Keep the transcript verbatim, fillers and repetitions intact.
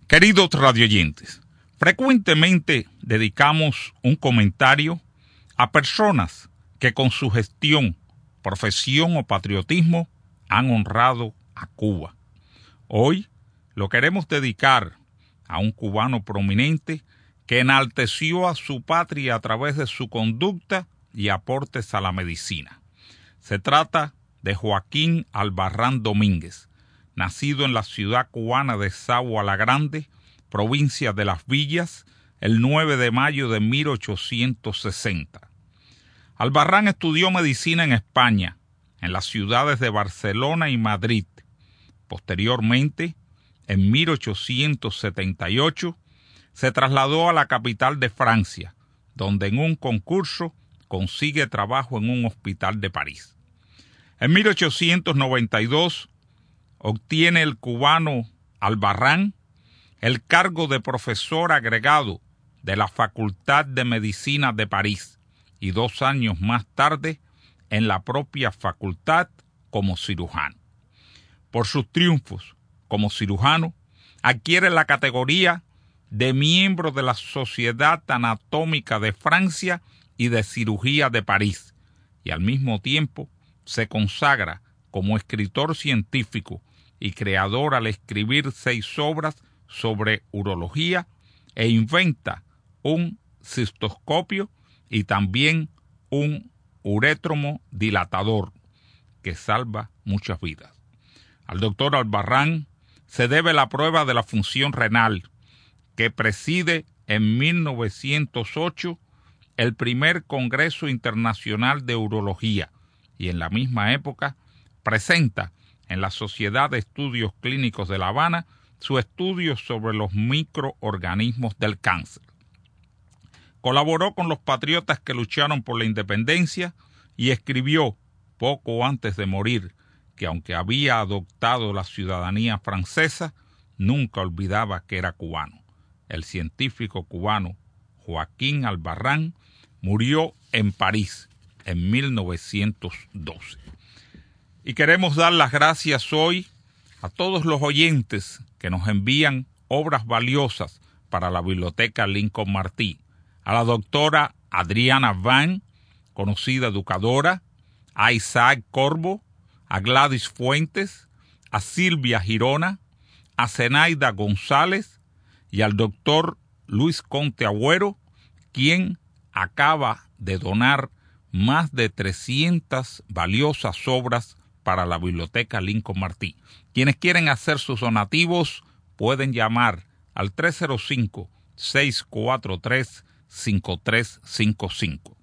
Queridos radioyentes, frecuentemente dedicamos un comentario a personas que con su gestión, profesión o patriotismo han honrado a Cuba. Hoy lo queremos dedicar a un cubano prominente que enalteció a su patria a través de su conducta y aportes a la medicina. Se trata de Joaquín Albarrán Domínguez, nacido en la ciudad cubana de Sagua la Grande, provincia de Las Villas, el nueve de mayo de mil ochocientos sesenta. Albarrán estudió medicina en España, en las ciudades de Barcelona y Madrid. Posteriormente, en mil ochocientos setenta y ocho, se trasladó a la capital de Francia, donde en un concurso consigue trabajo en un hospital de París. En mil ochocientos noventa y dos, obtiene el cubano Albarrán el cargo de profesor agregado de la Facultad de Medicina de París y dos años más tarde en la propia facultad como cirujano. Por sus triunfos como cirujano, adquiere la categoría de miembro de la Sociedad Anatómica de Francia y de Cirugía de París, y al mismo tiempo se consagra como escritor científico y creador al escribir seis obras sobre urología e inventa un cistoscopio y también un urétromo dilatador que salva muchas vidas. Al doctor Albarrán se debe la prueba de la función renal que preside en mil novecientos ocho el primer Congreso Internacional de Urología y en la misma época presenta en la Sociedad de Estudios Clínicos de La Habana su estudio sobre los microorganismos del cáncer. Colaboró con los patriotas que lucharon por la independencia y escribió, poco antes de morir, que aunque había adoptado la ciudadanía francesa, nunca olvidaba que era cubano. El científico cubano Joaquín Albarrán murió en París en mil novecientos doce. Y queremos dar las gracias hoy a todos los oyentes que nos envían obras valiosas para la Biblioteca Lincoln Martí, a la doctora Adriana Van, conocida educadora, a Isaac Corbo, a Gladys Fuentes, a Silvia Girona, a Zenaida González y al doctor Luis Conte Agüero, quien acaba de donar más de trescientas valiosas obras para la Biblioteca Lincoln Martí. Quienes quieren hacer sus donativos pueden llamar al tres cero cinco, seis cuatro tres, cinco tres cinco cinco.